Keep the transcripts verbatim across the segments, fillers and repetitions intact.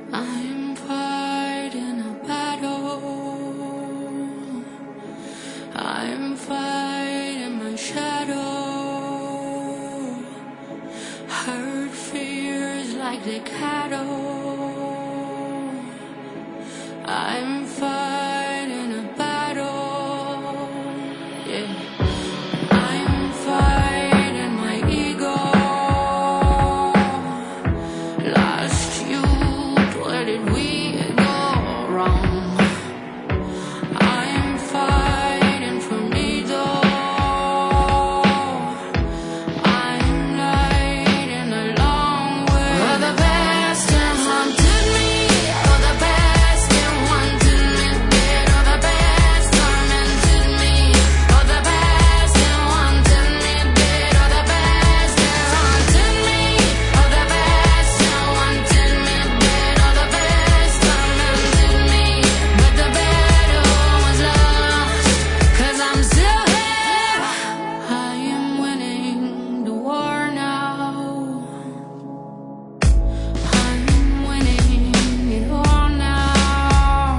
I'm fighting a battle. I'm fighting my shadow. Hurt fears like the cattle. I'm fighting a battle. Yeah. I'm fighting my ego. Last youth, where did we go wrong? I'm fighting for me though. I'm lighting a long way. For the past that haunted me, for the past that wanted me dead, for the past tormented me, for the past that wanted me dead, for the past that haunted me, for the past that wanted me dead, for the past tormented me. But the battle was lost, 'cause I'm still here. I am winning the war now. I'm winning it all now.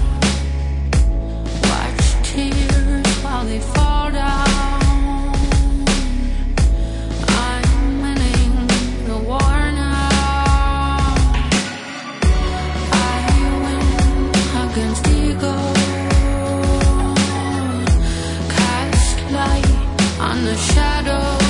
Watch tears while they fall down. I'm winning the war now. I win against ego. Cast light on the shadow.